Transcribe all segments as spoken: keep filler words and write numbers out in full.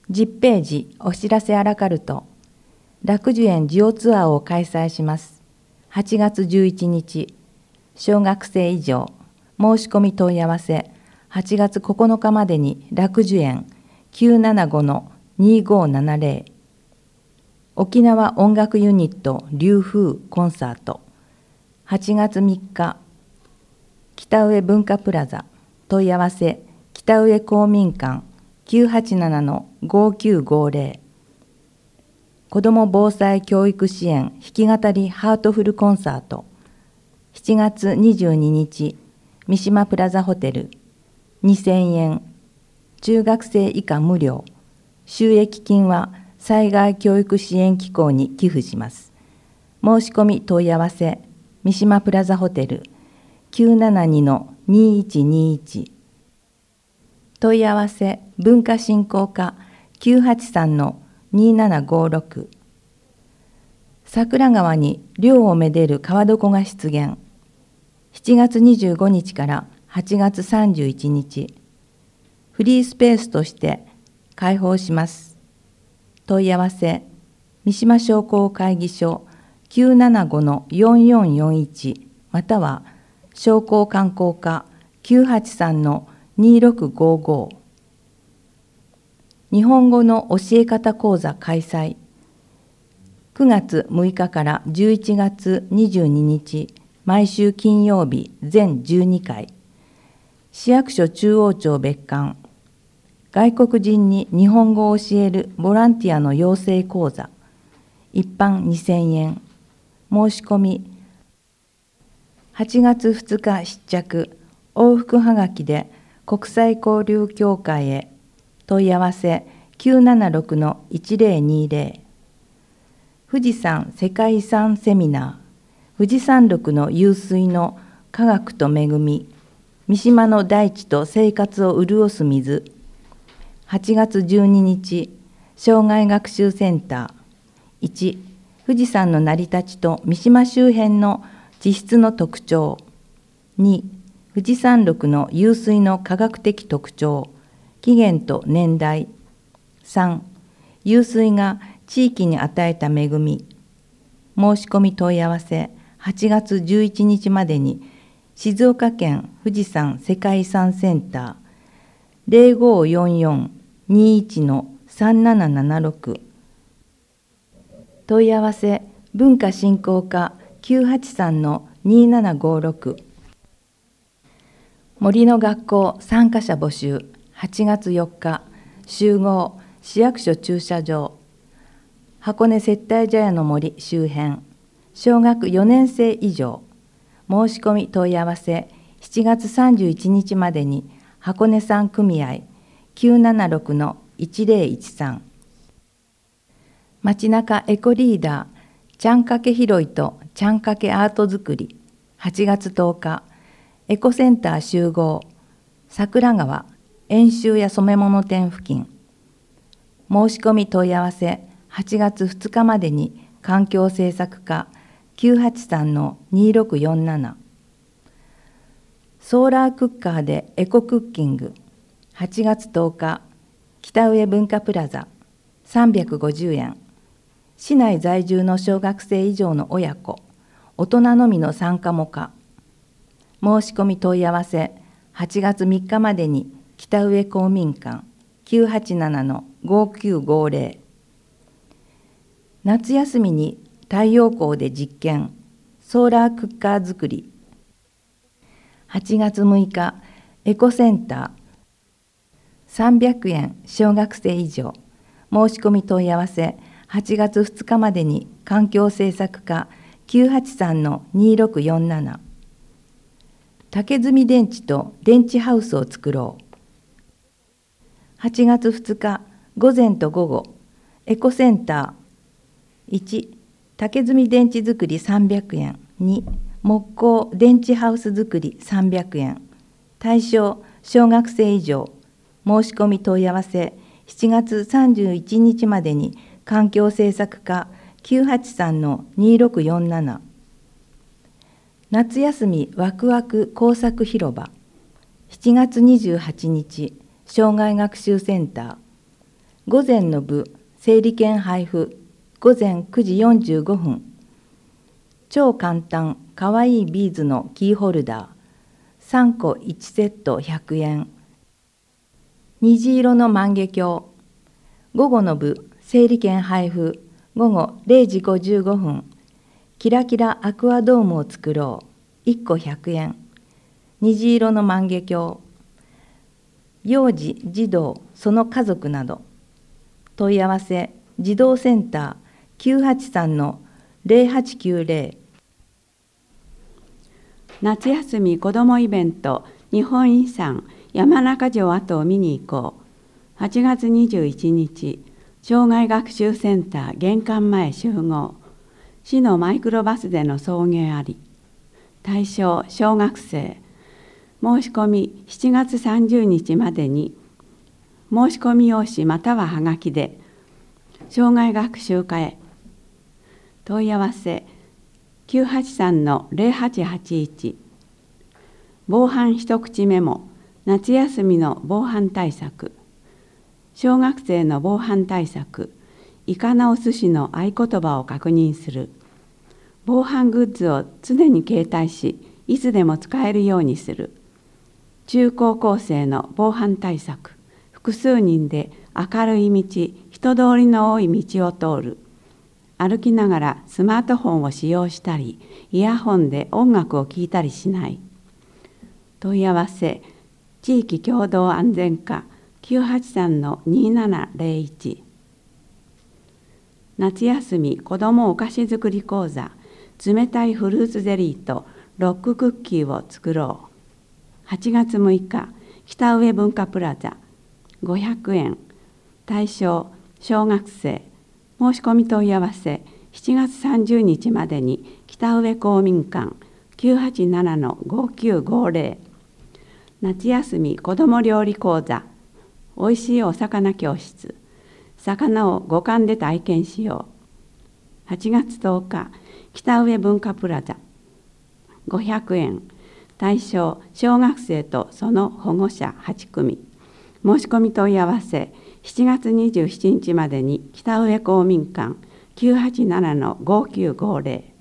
じゅっページお知らせアラカルト。楽寿園ジオツアーを開催します。はちがつじゅういちにち、小学生以上、申し込み問い合わせ、はちがつここのかまでに楽寿園 きゅうななごのにごーななぜろ。沖縄音楽ユニット龍風コンサート。はちがつみっか、北上文化プラザ。問い合わせ、北上公民館 きゅうはちななのごきゅうごぜろ。子ども防災教育支援弾き語りハートフルコンサート。しちがつにじゅうににち、三島プラザホテル。にせんえん。中学生以下無料。収益金は災害教育支援機構に寄付します。申し込み問い合わせ、三島プラザホテル きゅうななにのにいちにいち。問い合わせ文化振興課 きゅうはちさんのにななごろく。桜川に涼をめでる川床が出現。しちがつにじゅうごにちからはちがつさんじゅういちにち、フリースペースとして開放します。問い合わせ、三島商工会議所 きゅうななごのよんよんよんいち または商工観光課 きゅうはちさんのにろくごご。日本語の教え方講座開催。くがつむいかからじゅういちがつにじゅうににち、毎週金曜日全じゅうにかい。市役所中央庁別館。外国人に日本語を教えるボランティアの養成講座。一般にせんえん。申し込み。はちがつふつか失着。往復はがきで国際交流協会へ。問い合わせ きゅうななろくのいちぜろにぜろ。富士山世界遺産セミナー。富士山麓の湧水の科学と恵み。三島の大地と生活を潤す水。はちがつじゅうににち、障害学習センター。いち、富士山の成り立ちと三島周辺の地質の特徴。に、富士山麓の湧水の科学的特徴。起源と年代。さん、湧水が地域に与えた恵み。申し込み問い合わせ、はちがつじゅういちにちまでに、静岡県富士山世界遺産センター ぜろごよんよんにいちのさんななななろく。問い合わせ文化振興課 きゅうはちさんのにななごろく。森の学校参加者募集。はちがつよっか、集合、市役所駐車場、箱根接待茶屋の森周辺、小学よねんせい以上、申し込み問い合わせ、しちがつさんじゅういちにちまでに、箱根山組合 きゅうななろくのいちぜろいちさん。街中エコリーダー、ちゃんかけ拾いとちゃんかけアート作り、はちがつとおか、エコセンター集合、桜川、遠州や染物店付近。申し込み問い合わせ、はちがつふつかまでに環境政策課 きゅうはちさんのにろくよんなな。ソーラークッカーでエコクッキング。はちがつとおか、北上文化プラザさんびゃくごじゅうえん。市内在住の小学生以上の親子、大人のみの参加も可。申し込み問い合わせ、はちがつみっかまでに北上公民館 きゅうはちななのごきゅうごぜろ。夏休みに太陽光で実験、ソーラークッカー作り。はちがつむいか、エコセンターさんびゃくえん小学生以上。申し込み問い合わせ、はちがつふつかまでに環境政策課 きゅうはちさんのにろくよんなな。竹積み電池と電池ハウスを作ろう。はちがつふつか、午前と午後、エコセンター。いち、竹積み電池作りさんびゃくえん。に、木工電池ハウス作りさんびゃくえん。対象、小学生以上。申し込み問い合わせ、しちがつさんじゅういちにちまでに環境政策課 きゅうはちさんのにろくよんなな。夏休みワクワク工作広場。しちがつにじゅうはちにち、障害学習センター午前の部、整理券配布、午前くじよんじゅうごふん。超簡単かわいいビーズのキーホルダー、さんこいちセットひゃくえん。虹色の万華鏡。午後の部、整理券配布、午後れいじごじゅうごふん。キラキラアクアドームを作ろう、いっこひゃくえん。虹色の万華鏡。幼児、児童、その家族など。問い合わせ、児童センターきゅうはちさんのぜろはちきゅうぜろ。 夏休み子どもイベント日本遺産山中城跡を見に行こう。はちがつにじゅういちにち、障害学習センター玄関前集合。市のマイクロバスでの送迎あり。対象小学生。申し込みしちがつさんじゅうにちまでに申し込み用紙またははがきで障害学習課へ。問い合わせきゅうはちさんのぜろはちはちいち。防犯一口メモ、夏休みの防犯対策。小学生の防犯対策、いかなお寿司の合言葉を確認する。防犯グッズを常に携帯し、いつでも使えるようにする。中高校生の防犯対策、複数人で明るい道、人通りの多い道を通る。歩きながらスマートフォンを使用したり、イヤホンで音楽を聴いたりしない。問い合わせ、地域共同安全課きゅうはちさんのにななぜろいち。夏休み子どもお菓子作り講座、冷たいフルーツゼリーとロッククッキーを作ろう。はちがつむいか、北上文化プラザ、ごひゃくえん。対象、小学生。申し込み問い合わせ、しちがつさんじゅうにちまでに北上公民館きゅうはちななのごきゅうごぜろ。夏休み子ども料理講座、おいしいお魚教室。魚を五感で体験しよう。はちがつとおか、北上文化プラザ、ごひゃくえん。対象、小学生とその保護者はちくみ。申し込み問い合わせ、しちがつにじゅうしちにちまでに北上公民館きゅうはちななのごきゅうごぜろ。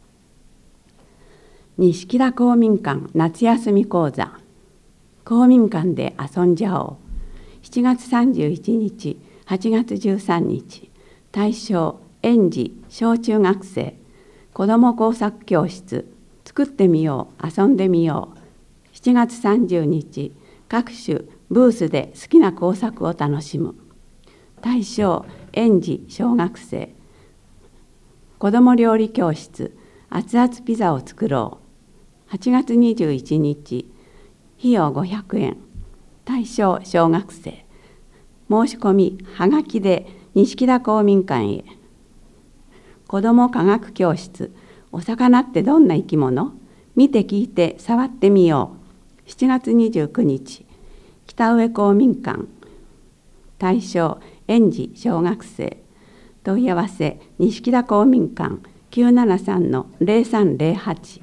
西北公民館夏休み講座、公民館で遊んじゃおう。しちがつさんじゅういちにち、はちがつじゅうさんにち。対象、園児、小中学生。子ども工作教室、作ってみよう、遊んでみよう。しちがつさんじゅうにち、各種ブースで好きな工作を楽しむ。対象、園児、小学生。子ども料理教室、熱々ピザを作ろう。はちがつにじゅういちにち、費用ごひゃくえん。対象、小学生。申し込み、はがきで西北公民館へ。子ども科学教室、お魚ってどんな生き物？見て聞いて触ってみよう。しちがつにじゅうくにち、北上公民館。対象、園児、小学生。問い合わせ、西北公民館きゅうななさんのぜろさんぜろはち。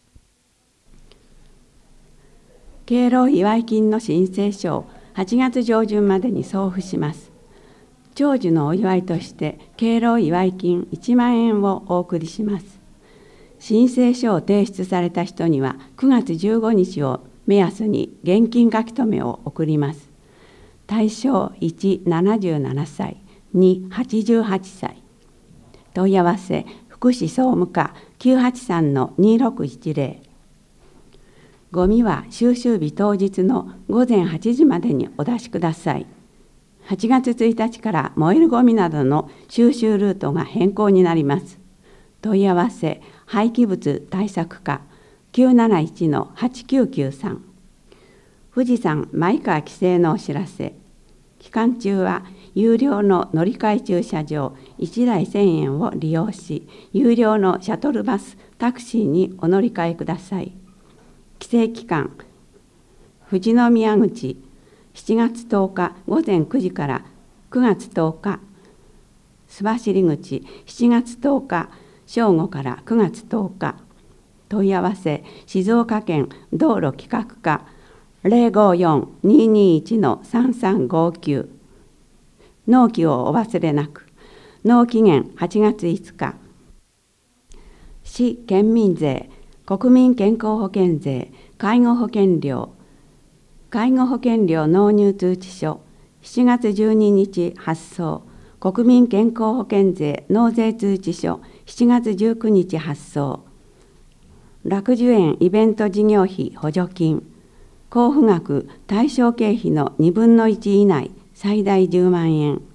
敬老祝金の申請書をはちがつじょうじゅんまでに送付します。長寿のお祝いとして敬老祝金いちまんえんをお送りします。申請書を提出された人にはくがつじゅうごにちを目安に現金書き留めを送ります。対象いち、ななじゅうななさい、に、はちじゅうはちさい。問い合わせ、福祉総務課きゅうはちさんのにろくいちぜろ。ゴミは収集日当日のごぜんはちじまでにお出しください。はちがつついたちから燃えるゴミなどの収集ルートが変更になります。問い合わせ、廃棄物対策課きゅうなないちのはちきゅうきゅうさん。富士山前川規制のお知らせ。期間中は有料の乗り換え駐車場いちだいせんえんを利用し、有料のシャトルバス、タクシーにお乗り換えください。規制期間、富士宮口しちがつとおかごぜんくじからくがつとおか、須走口しちがつとおか正午からくがつとおか。問い合わせ、静岡県道路企画課ぜろごよんにーにーいちのさんさんごきゅう。 納期をお忘れなく。納期限はちがついつか。市県民税、国民健康保険税、介護保険料、介護保険料納入通知書、しちがつじゅうににち発送。国民健康保険税納税通知書、しちがつじゅうくにち発送。楽寿園イベント事業費補助金、交付額対象経費のにぶんのいち以内、最大じゅうまんえん。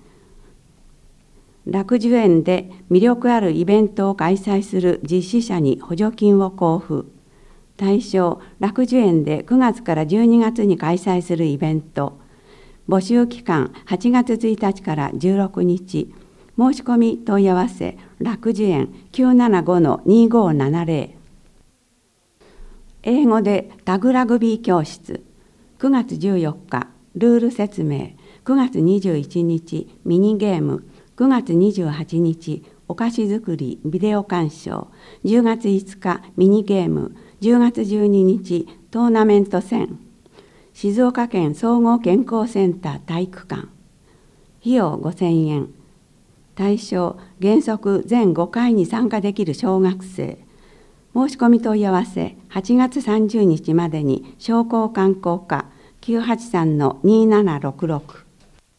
楽寿園で魅力あるイベントを開催する実施者に補助金を交付。対象、楽寿園でくがつからじゅうにがつに開催するイベント。募集期間はちがつついたちからじゅうろくにち。申し込み問い合わせ、楽寿園 きゅうななごのにごななぜろ。英語でタグラグビー教室。くがつじゅうよっか、ルール説明。くがつにじゅういちにち、ミニゲーム。くがつにじゅうはちにち、お菓子作り、ビデオ鑑賞。じゅうがついつか、ミニゲーム。じゅうがつじゅうににち、トーナメント戦。静岡県総合健康センター体育館。費用ごせんえん。対象、原則全ごかいに参加できる小学生。申し込み問い合わせ、はちがつさんじゅうにちまでに商工観光課 きゅうはちさんのにななろくろく。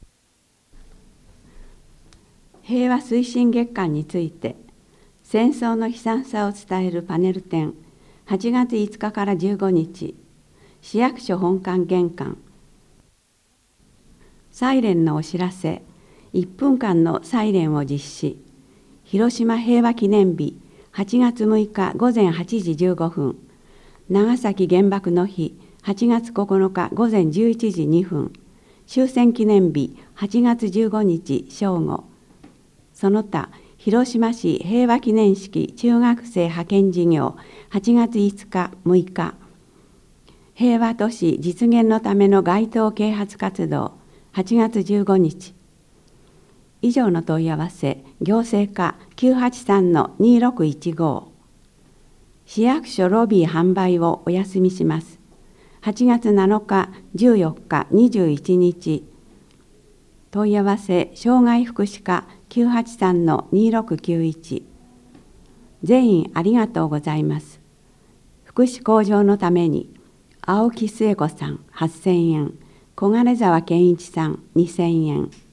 平和推進月間について、戦争の悲惨さを伝えるパネル展、はちがついつかからじゅうごにち、市役所本館玄関。サイレンのお知らせ、いっぷんかんのサイレンを実施。広島平和記念日、はちがつむいかごぜんはちじじゅうごふん。長崎原爆の日、はちがつここのかごぜんじゅういちじにふん。終戦記念日、はちがつじゅうごにち正午。その他、広島市平和記念式中学生派遣事業、はちがついつかむいか。平和都市実現のための街頭啓発活動、はちがつじゅうごにち。以上の問い合わせ、行政課 きゅうはちさんのにろくいちご。市役所ロビー販売をお休みします。はちがつなのか、じゅうよっか、にじゅういちにち。問い合わせ、障害福祉課 きゅうはちさんのにろくきゅういち。全員ありがとうございます。福祉向上のために、青木末子さんはっせんえん、小金沢健一さんにせんえん。